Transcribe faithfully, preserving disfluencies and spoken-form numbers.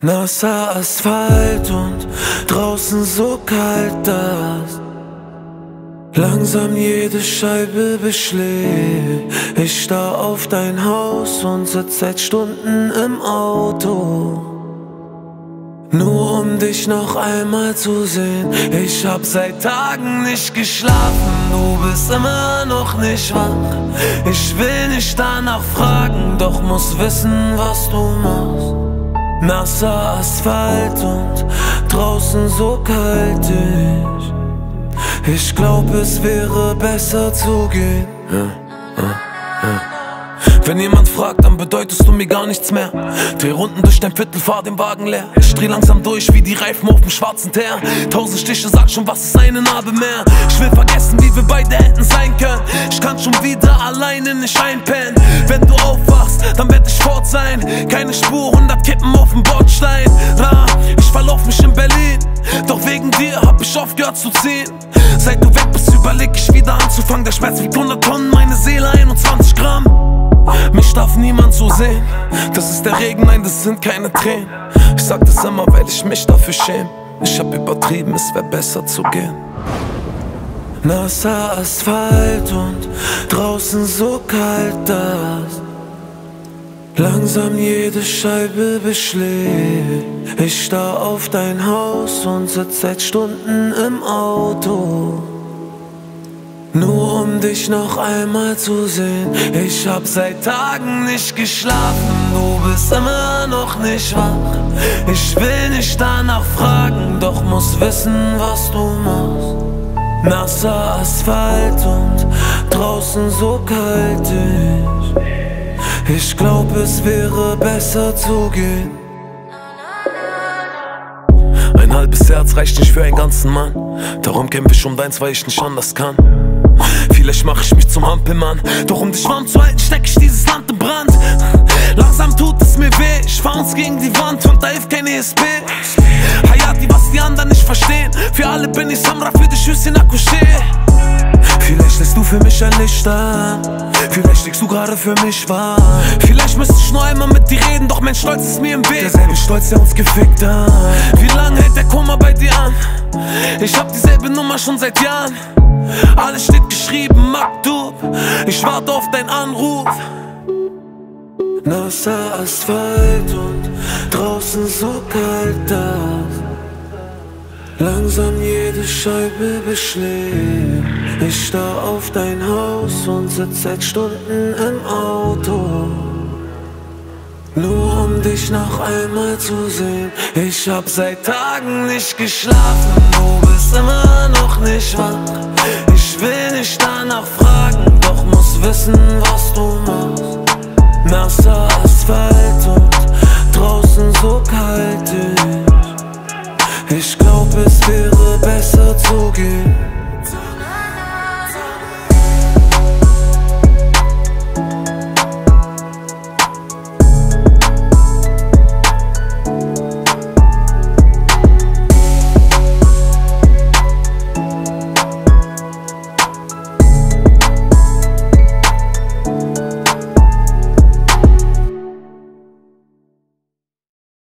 Nasser Asphalt und draußen so kalt, dass langsam jede Scheibe beschlägt. Ich starr auf dein Haus und sitz seit Stunden im Auto, nur um dich noch einmal zu sehen. Ich hab seit Tagen nicht geschlafen, du bist immer noch nicht wach. Ich will nicht danach fragen, doch muss wissen, was du machst. Nasser Asphalt und draußen so kalt, ich Ich glaub, es wäre besser zu gehen. Ja, ja, ja. Wenn jemand fragt, dann bedeutest du mir gar nichts mehr. Dreh Runden durch dein Viertel, fahr den Wagen leer. Ich dreh langsam durch wie die Reifen auf dem schwarzen Teer. Tausend Stiche, sag schon, was ist eine Narbe mehr? Ich will vergessen, wie wir beide hätten sein können. Ich kann schon wieder alleine nicht einpennen. Wenn du aufwachst, dann werd ich fort sein. Keine Spur, hundert Kippen auf dem Bordstein. Na, ich verlauf mich in Berlin, doch wegen dir hab ich aufgehört zu ziehen. Seit du weg bist, überleg ich wieder anzufangen. Der Schmerz wiegt hundert Tonnen, meine Seele einundzwanzig Gramm. Mich darf niemand so sehen, das ist der Regen, nein, das sind keine Tränen. Ich sag das immer, weil ich mich dafür schäme. Ich hab übertrieben, es wär besser zu gehen. Nasser Asphalt und draußen so kalt, dass langsam jede Scheibe beschlägt. Ich starr auf dein Haus und sitz seit Stunden im Auto, nur um dich noch einmal zu sehen. Ich hab seit Tagen nicht geschlafen, du bist immer noch nicht wach. Ich will nicht danach fragen, doch muss wissen, was du machst. Nasser Asphalt und draußen so kalt, ich Ich glaub, es wäre besser zu gehen. Ein halbes Herz reicht nicht für einen ganzen Mann, darum kämpf ich um deins, weil ich nicht anders kann. Vielleicht mach ich mich zum Hampelmann, doch um dich warm zu halten, steck ich dieses Land in Brand. Langsam tut es mir weh, ich fahr uns gegen die Wand und da hilft kein E S P. Hayati, was die anderen nicht verstehen, für alle bin ich Samra, für dich Hüssein Akkushe. Vielleicht lässt du für mich ein Licht an, vielleicht liegst du gerade für mich wahr. Vielleicht müsste ich nur einmal mit dir reden, doch mein Stolz ist mir im Weg. Derselbe Stolz, der uns gefickt hat. Wie lange hält der Kummer bei dir an? Ich hab dieselbe Nummer schon seit Jahren. Alles steht geschrieben, Maktub, ich warte auf deinen Anruf. Nasser Asphalt und draußen so kalt, dass langsam jede Scheibe beschlägt. Ich starr auf dein Haus und sitz seit Stunden im Auto, nur um dich noch einmal zu sehen. Ich hab seit Tagen nicht geschlafen, du bist immer noch nicht wach. Ich will nicht danach fragen, doch muss wissen, was du machst.